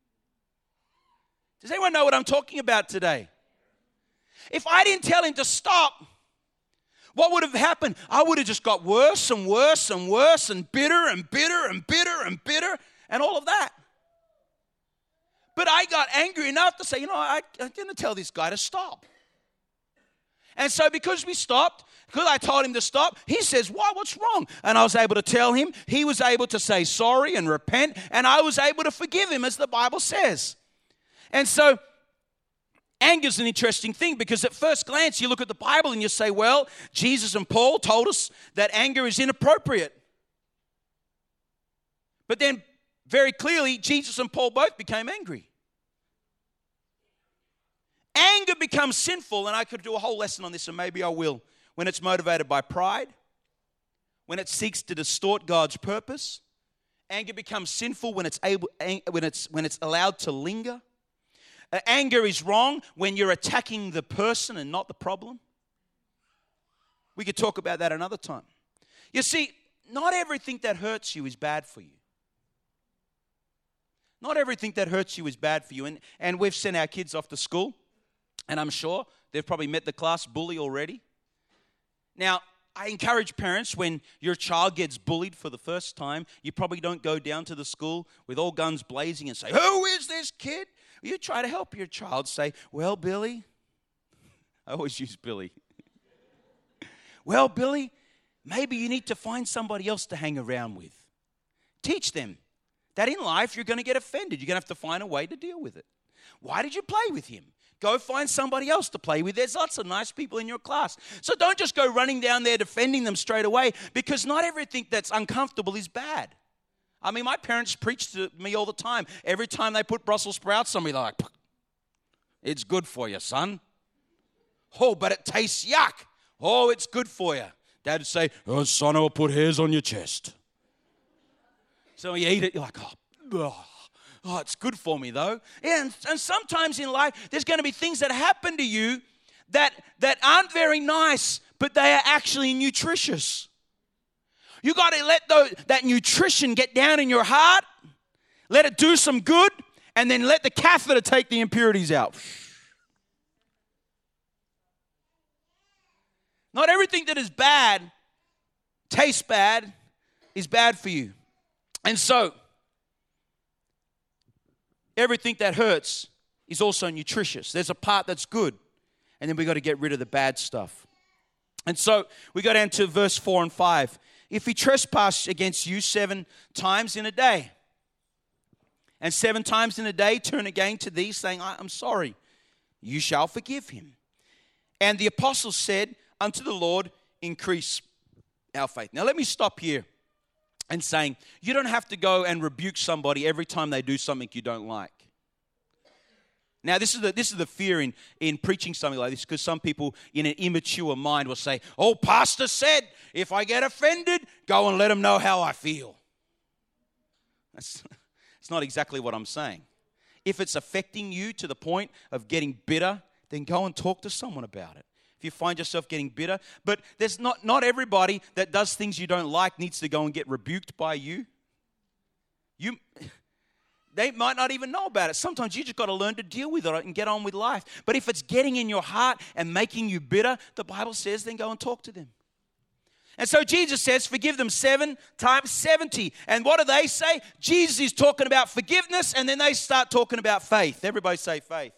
Does anyone know what I'm talking about today? If I didn't tell him to stop, what would have happened? I would have just got worse and worse and worse and bitter and bitter and bitter and bitter and all of that. But I got angry enough to say, you know, I, I didn't tell this guy to stop. And so because we stopped, because I told him to stop, he says, why, what's wrong? And I was able to tell him. He was able to say sorry and repent, and I was able to forgive him, as the Bible says. And so anger is an interesting thing, because at first glance you look at the Bible and you say, well, Jesus and Paul told us that anger is inappropriate. But then very clearly Jesus and Paul both became angry. Anger becomes sinful, and I could do a whole lesson on this, and maybe I will, when it's motivated by pride, when it seeks to distort God's purpose. Anger becomes sinful when it's able, when it's when it's allowed to linger. Uh, anger is wrong when you're attacking the person and not the problem. We could talk about that another time. You see, not everything that hurts you is bad for you. Not everything that hurts you is bad for you. And, and we've sent our kids off to school, and I'm sure they've probably met the class bully already. Now, I encourage parents, when your child gets bullied for the first time, you probably don't go down to the school with all guns blazing and say, who is this kid? You try to help your child. Say, well, Billy, I always use Billy. Well, Billy, maybe you need to find somebody else to hang around with. Teach them that in life you're going to get offended. You're going to have to find a way to deal with it. Why did you play with him? Go find somebody else to play with. There's lots of nice people in your class. So don't just go running down there defending them straight away, because not everything that's uncomfortable is bad. I mean, my parents preach to me all the time. Every time they put Brussels sprouts on me, they're like, it's good for you, son. Oh, but it tastes yuck. Oh, it's good for you. Dad would say, oh, son, I'll put hairs on your chest. So you eat it, you're like, oh, oh, it's good for me, though. Yeah, and, and sometimes in life, there's going to be things that happen to you that, that aren't very nice, but they are actually nutritious. You got to let those, that nutrition get down in your heart, let it do some good, and then let the catheter take the impurities out. Not everything that is bad, tastes bad, is bad for you. And so, everything that hurts is also nutritious. There's a part that's good, and then we got to get rid of the bad stuff. And so, we go down to verse four and five. If he trespass against you seven times in a day, and seven times in a day turn again to thee, saying, I'm sorry, you shall forgive him. And the apostles said unto the Lord, increase our faith. Now let me stop here and saying, you don't have to go and rebuke somebody every time they do something you don't like. Now, this is the this is the fear in, in preaching something like this, because some people in an immature mind will say, oh, pastor said, if I get offended, go and let them know how I feel. That's, that's not exactly what I'm saying. If it's affecting you to the point of getting bitter, then go and talk to someone about it. if you find yourself getting bitter. But there's not, not everybody that does things you don't like needs to go and get rebuked by you. You, they might not even know about it. Sometimes you just got to learn to deal with it and get on with life. But if it's getting in your heart and making you bitter, the Bible says then go and talk to them. And so Jesus says, forgive them seven times seventy. And what do they say? Jesus is talking about forgiveness, and then they start talking about faith. Everybody say faith.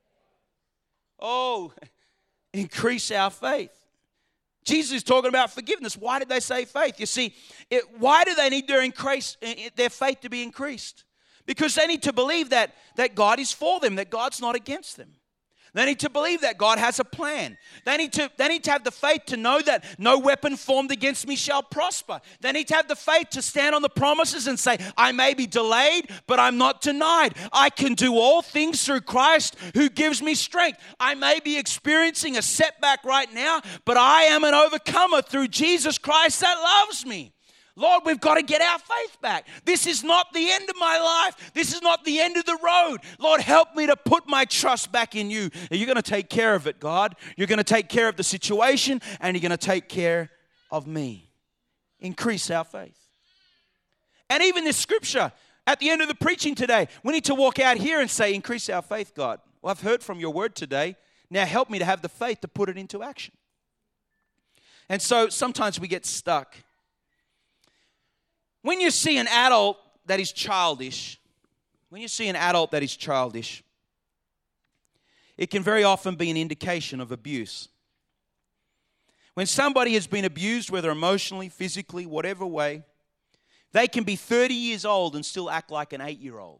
Oh, increase our faith. Jesus is talking about forgiveness. Why did they say faith? You see, it, why do they need their, increase, their faith to be increased? Because they need to believe that, that God is for them, that God's not against them. They need to believe that God has a plan. They need to, they need to have the faith to know that no weapon formed against me shall prosper. They need to have the faith to stand on the promises and say, I may be delayed, but I'm not denied. I can do all things through Christ who gives me strength. I may be experiencing a setback right now, but I am an overcomer through Jesus Christ that loves me. Lord, we've got to get our faith back. This is not the end of my life. This is not the end of the road. Lord, help me to put my trust back in you. You're going to take care of it, God. You're going to take care of the situation, and you're going to take care of me. Increase our faith. And even this scripture, at the end of the preaching today, we need to walk out here and say, increase our faith, God. Well, I've heard from your word today. Now help me to have the faith to put it into action. And so sometimes we get stuck. When you see an adult that is childish, when you see an adult that is childish, it can very often be an indication of abuse. When somebody has been abused, whether emotionally, physically, whatever way, they can be thirty years old and still act like an eight-year-old.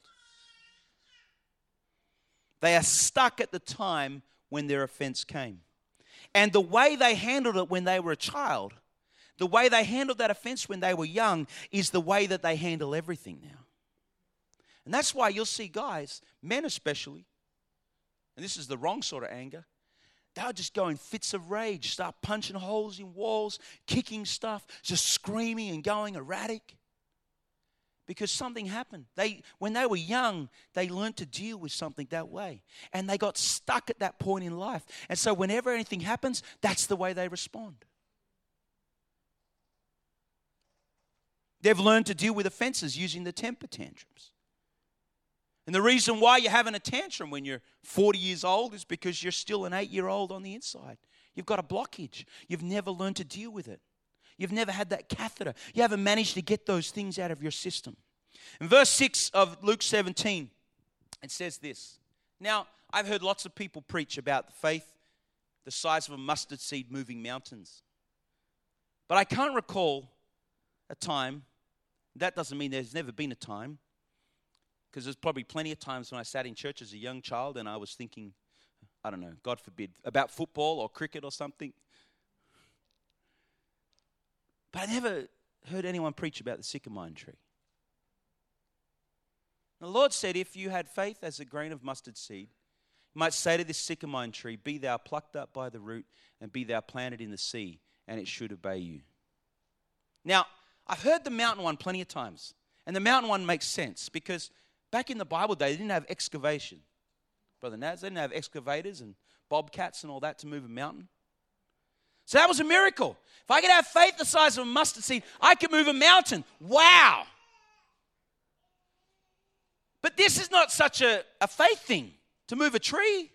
They are stuck at the time when their offense came. And the way they handled it when they were a child, the way they handled that offense when they were young is the way that they handle everything now. And that's why you'll see guys, men especially, and this is the wrong sort of anger, they'll just go in fits of rage, start punching holes in walls, kicking stuff, just screaming and going erratic. Because something happened. They, when they were young, they learned to deal with something that way. And they got stuck at that point in life. And so whenever anything happens, that's the way they respond. They've learned to deal with offenses using the temper tantrums. And the reason why you're having a tantrum when you're forty years old is because you're still an eight-year-old on the inside. You've got a blockage. You've never learned to deal with it. You've never had that catheter. You haven't managed to get those things out of your system. In verse six of Luke seventeen, it says this. Now, I've heard lots of people preach about the faith, the size of a mustard seed moving mountains. But I can't recall a time, that doesn't mean there's never been a time, because there's probably plenty of times when I sat in church as a young child and I was thinking, I don't know, God forbid, about football or cricket or something. But I never heard anyone preach about the sycamore tree. The Lord said, if you had faith as a grain of mustard seed, you might say to this sycamore tree, be thou plucked up by the root and be thou planted in the sea, and it should obey you. Now, I've heard the mountain one plenty of times, and the mountain one makes sense because back in the Bible day, they didn't have excavation. Brother Naz, they didn't have excavators and bobcats and all that to move a mountain. So that was a miracle. If I could have faith the size of a mustard seed, I could move a mountain. Wow. But this is not such a, a faith thing, to move a tree.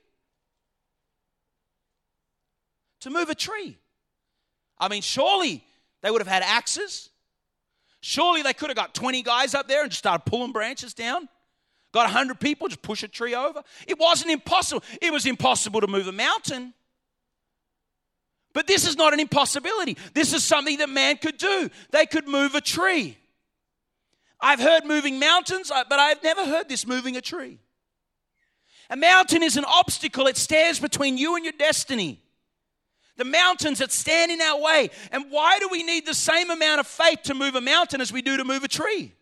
To move a tree. I mean, surely they would have had axes. Surely they could have got twenty guys up there and just started pulling branches down. Got one hundred people, just push a tree over. It wasn't impossible. It was impossible to move a mountain. But this is not an impossibility. This is something that man could do. They could move a tree. I've heard moving mountains, but I've never heard this moving a tree. A mountain is an obstacle. It stands between you and your destiny. The mountains that stand in our way. And why do we need the same amount of faith to move a mountain as we do to move a tree?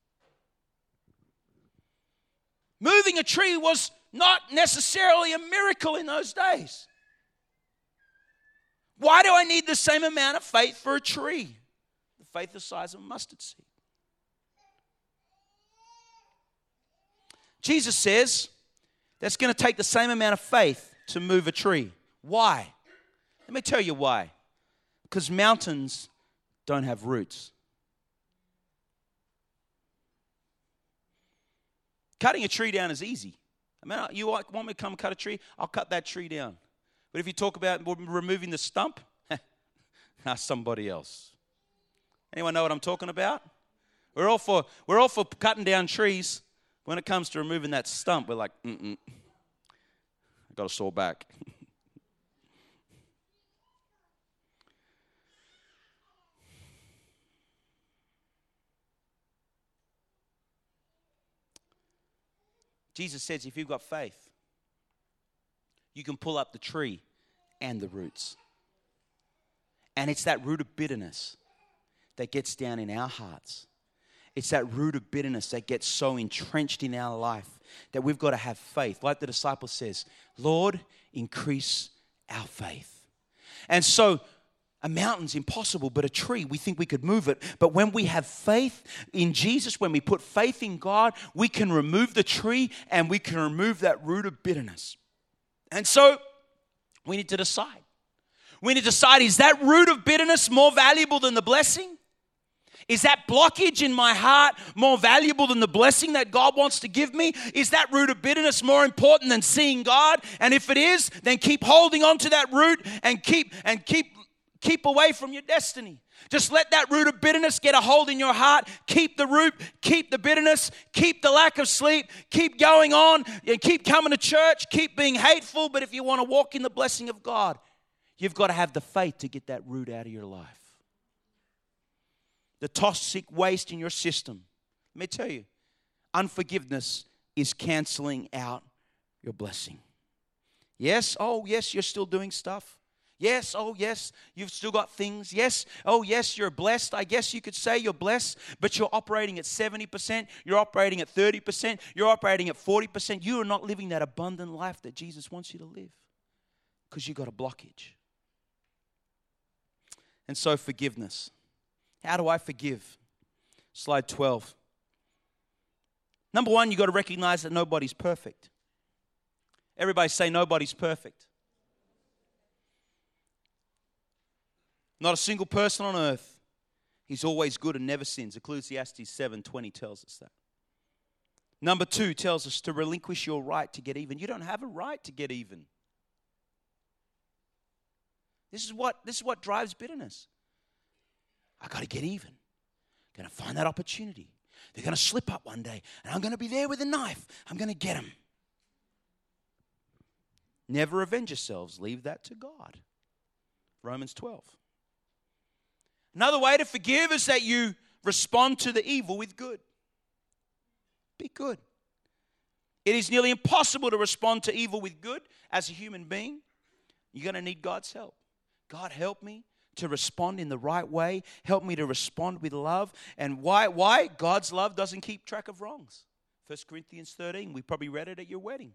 Moving a tree was not necessarily a miracle in those days. Why do I need the same amount of faith for a tree? The faith the size of a mustard seed. Jesus says that's going to take the same amount of faith to move a tree. Why? Let me tell you why. Because mountains don't have roots. Cutting a tree down is easy. I mean, you want me to come cut a tree? I'll cut that tree down. But if you talk about removing the stump, ask somebody else. Anyone know what I'm talking about? We're all for we're all for cutting down trees. When it comes to removing that stump, we're like, mm-mm. I got a sore back. Jesus says if you've got faith, you can pull up the tree and the roots. And it's that root of bitterness that gets down in our hearts. It's that root of bitterness that gets so entrenched in our life that we've got to have faith. Like the disciple says, Lord, increase our faith. And so a mountain's impossible, but a tree, we think we could move it. But when we have faith in Jesus, when we put faith in God, we can remove the tree and we can remove that root of bitterness. And so we need to decide. We need to decide, is that root of bitterness more valuable than the blessing? Is that blockage in my heart more valuable than the blessing that God wants to give me? Is that root of bitterness more important than seeing God? And if it is, then keep holding on to that root and keep and keep keep away from your destiny. Just let that root of bitterness get a hold in your heart. Keep the root, keep the bitterness, keep the lack of sleep, keep going on, and keep coming to church, keep being hateful. But if you want to walk in the blessing of God, you've got to have the faith to get that root out of your life. The toxic waste in your system. Let me tell you, unforgiveness is canceling out your blessing. Yes, oh yes, you're still doing stuff. Yes, oh yes, you've still got things. Yes, oh yes, you're blessed. I guess you could say you're blessed, but you're operating at seventy percent. You're operating at thirty percent. You're operating at forty percent. You are not living that abundant life that Jesus wants you to live because you've got a blockage. And so forgiveness. How do I forgive? Slide twelve. Number one, you've got to recognize that nobody's perfect. Everybody say nobody's perfect. Not a single person on earth. He's always good and never sins. Ecclesiastes seven twenty tells us that. Number two tells us to relinquish your right to get even. You don't have a right to get even. This is what, this is what drives bitterness. I got to get even. I'm going to find that opportunity. They're going to slip up one day, and I'm going to be there with a knife. I'm going to get them. Never avenge yourselves. Leave that to God. Romans twelve. Another way to forgive is that you respond to the evil with good. Be good. It is nearly impossible to respond to evil with good as a human being. You're going to need God's help. God, help me to respond in the right way. Help me to respond with love. And why? Why? God's love doesn't keep track of wrongs. First Corinthians thirteen, we probably read it at your wedding.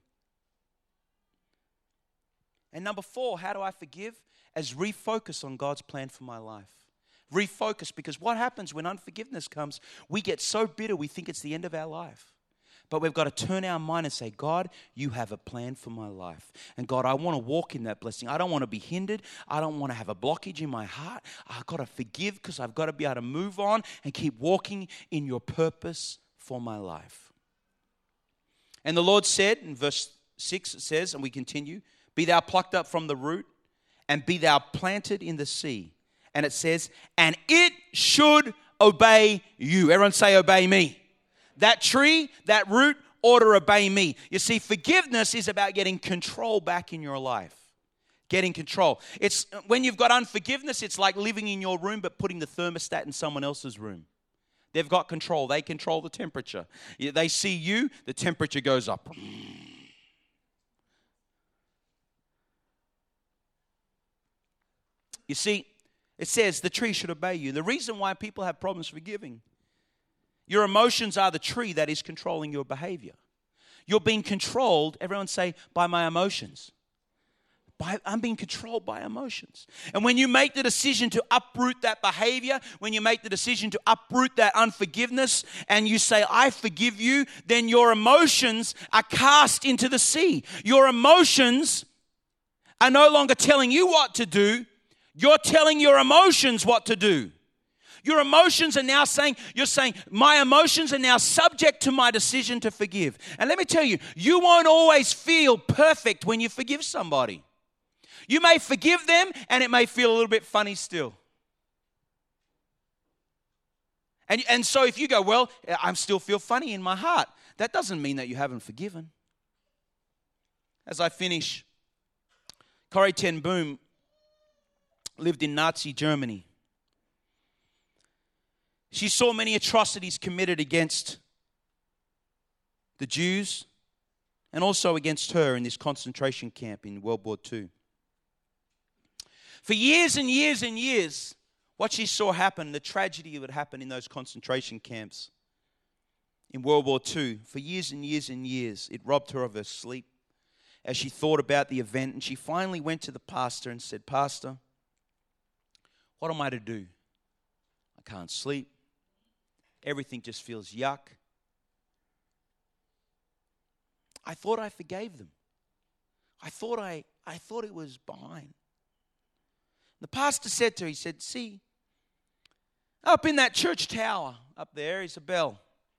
And number four, how do I forgive? As refocus on God's plan for my life. Refocus, because what happens when unforgiveness comes, we get so bitter we think it's the end of our life. But we've got to turn our mind and say, God, you have a plan for my life. And God, I want to walk in that blessing. I don't want to be hindered. I don't want to have a blockage in my heart. I've got to forgive because I've got to be able to move on and keep walking in your purpose for my life. And the Lord said, in verse six it says, and we continue, be thou plucked up from the root and be thou planted in the sea. And it says, and it should obey you. Everyone say, obey me. That tree, that root ought to obey me. You see, forgiveness is about getting control back in your life. Getting control. It's when you've got unforgiveness, it's like living in your room but putting the thermostat in someone else's room. They've got control. They control the temperature. They see you, the temperature goes up. You see, it says the tree should obey you. The reason why people have problems forgiving, your emotions are the tree that is controlling your behavior. You're being controlled, everyone say, by my emotions. By, I'm being controlled by emotions. And when you make the decision to uproot that behavior, when you make the decision to uproot that unforgiveness, and you say, I forgive you, then your emotions are cast into the sea. Your emotions are no longer telling you what to do. You're telling your emotions what to do. Your emotions are now saying, you're saying, my emotions are now subject to my decision to forgive. And let me tell you, you won't always feel perfect when you forgive somebody. You may forgive them and it may feel a little bit funny still. And, and so if you go, well, I still feel funny in my heart, that doesn't mean that you haven't forgiven. As I finish, Corrie ten Boom lived in Nazi Germany. She saw many atrocities committed against the Jews and also against her in this concentration camp in World War Two. For years and years and years, what she saw happen, the tragedy that would happen in those concentration camps in World War Two, for years and years and years, it robbed her of her sleep as she thought about the event. And she finally went to the pastor and said, Pastor, what am I to do? I can't sleep. Everything just feels yuck. I thought I forgave them. I thought I, I thought it was behind. The pastor said to her, he said, see, up in that church tower up there is a bell.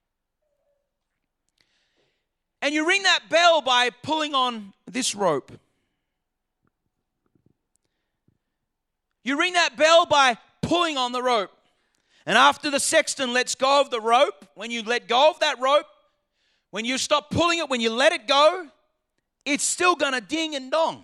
And you ring that bell by pulling on this rope. You ring that bell by pulling on the rope. And after the sexton lets go of the rope, when you let go of that rope, when you stop pulling it, when you let it go, it's still going to ding and dong.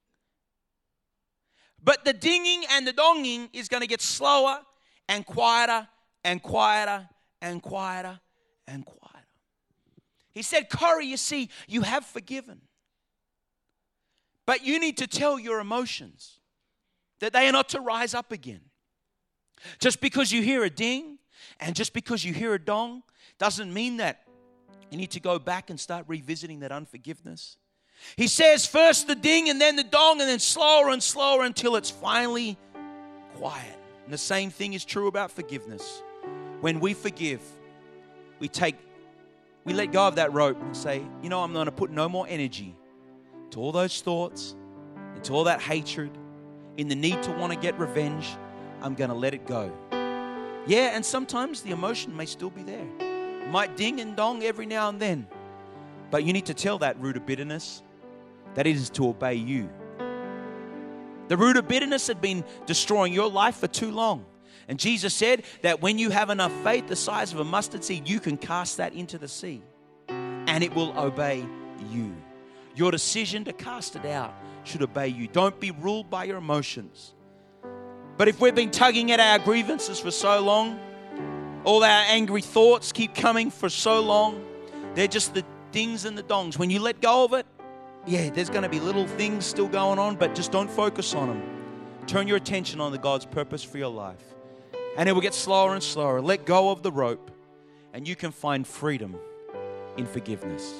But the dinging and the donging is going to get slower and quieter and quieter and quieter and quieter. He said, Corrie, you see, you have forgiven. But you need to tell your emotions that they are not to rise up again. Just because you hear a ding and just because you hear a dong doesn't mean that you need to go back and start revisiting that unforgiveness. He says first the ding and then the dong and then slower and slower until it's finally quiet. And the same thing is true about forgiveness. When we forgive, we take, we let go of that rope and say, you know, I'm going to put no more energy to all those thoughts, into all that hatred, in the need to want to get revenge. I'm going to let it go. Yeah, and sometimes the emotion may still be there. It might ding and dong every now and then. But you need to tell that root of bitterness that it is to obey you. The root of bitterness had been destroying your life for too long. And Jesus said that when you have enough faith the size of a mustard seed, you can cast that into the sea and it will obey you. Your decision to cast it out should obey you. Don't be ruled by your emotions. But if we've been tugging at our grievances for so long, all our angry thoughts keep coming for so long, they're just the dings and the dongs. When you let go of it, yeah, there's going to be little things still going on, but just don't focus on them. Turn your attention on the God's purpose for your life. And it will get slower and slower. Let go of the rope, and you can find freedom in forgiveness.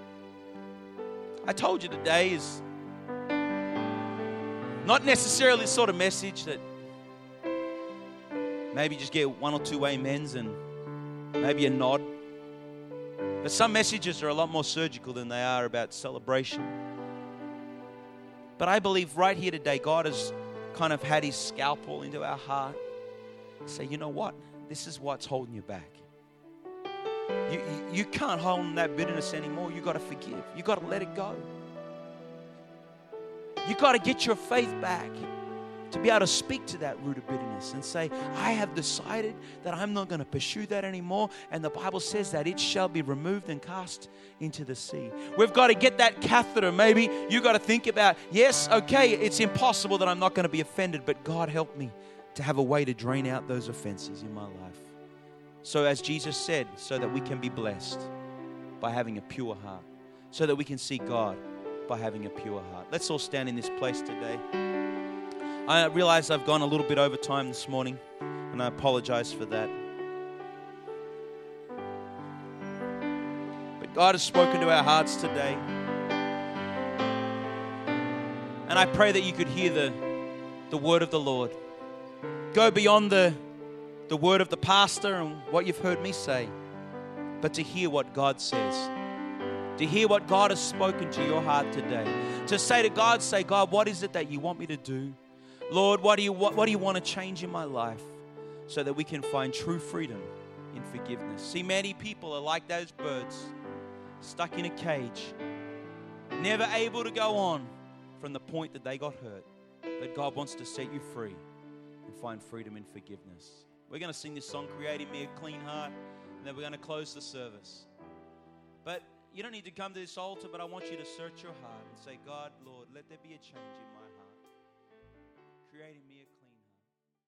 I told you today is not necessarily the sort of message that maybe just get one or two amens and maybe a nod. But some messages are a lot more surgical than they are about celebration. But I believe right here today, God has kind of had his scalpel into our heart. Say, you know what? This is what's holding you back. You, you, you can't hold on that bitterness anymore. You got to forgive. You got to let it go. You got to get your faith back to be able to speak to that root of bitterness and say, I have decided that I'm not going to pursue that anymore. And the Bible says that it shall be removed and cast into the sea. We've got to get that catheter. Maybe you got to think about, yes, okay, it's impossible that I'm not going to be offended, but God help me to have a way to drain out those offenses in my life. So as Jesus said, so that we can be blessed by having a pure heart, so that we can see God by having a pure heart. Let's all stand in this place today. I realize I've gone a little bit over time this morning, and I apologize for that. But God has spoken to our hearts today. And I pray that you could hear the, the word of the Lord. Go beyond the, the word of the pastor and what you've heard me say, but to hear what God says. to hear what God has spoken to your heart today. To say to God, say, God, what is it that you want me to do? Lord, what do you what, what do you want to change in my life so that we can find true freedom in forgiveness? See, many people are like those birds, stuck in a cage, never able to go on from the point that they got hurt. But God wants to set you free and find freedom in forgiveness. We're going to sing this song, Creating Me a Clean Heart, and then we're going to close the service. But you don't need to come to this altar, but I want you to search your heart and say, God, Lord, let there be a change in my heart. Creating me a